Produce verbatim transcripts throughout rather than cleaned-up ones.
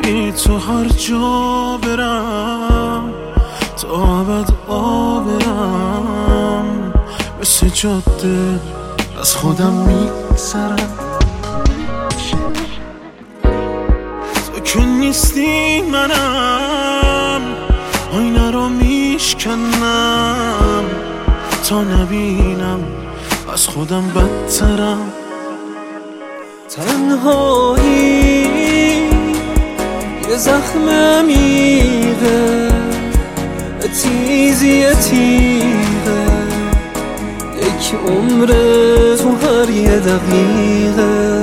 بی تو هر جا برم تا ابد آبرم، مثل جاده از خودم میگذرم. تو که نیستی منم آینه رو میشکنم تا نبینم از خودم بدترم. تنهایی یه زخم عمیقه، تیزی تیغه، یک عمر تو هر یه دقیقه.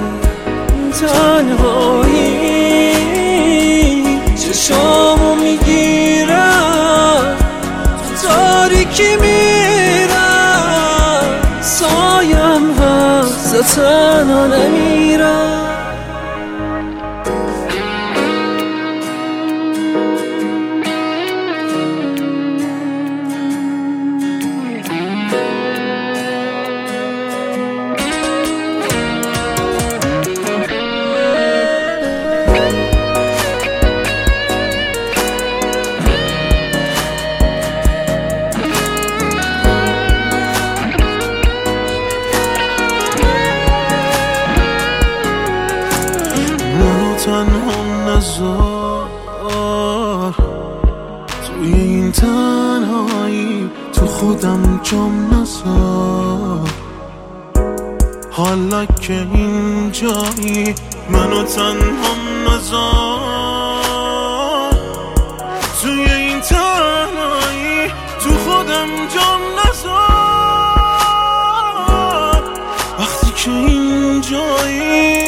تنهایی چشامو میگیرم، تو تاریکی میرم، سایم هست تنها نمیرم. تنها نذار توی این تنهایی، تو خودم جام نذار. حالا که اینجایی منو تنها نذار، توی این تنهایی تو خودم جام نذار. وقتی که اینجایی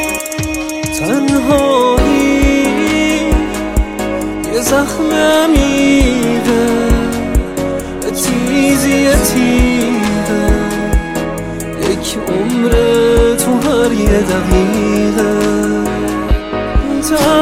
تنهایی یه زخم عمیقه، تیزی تیغه، یک عمر تو هر یه دقیقه.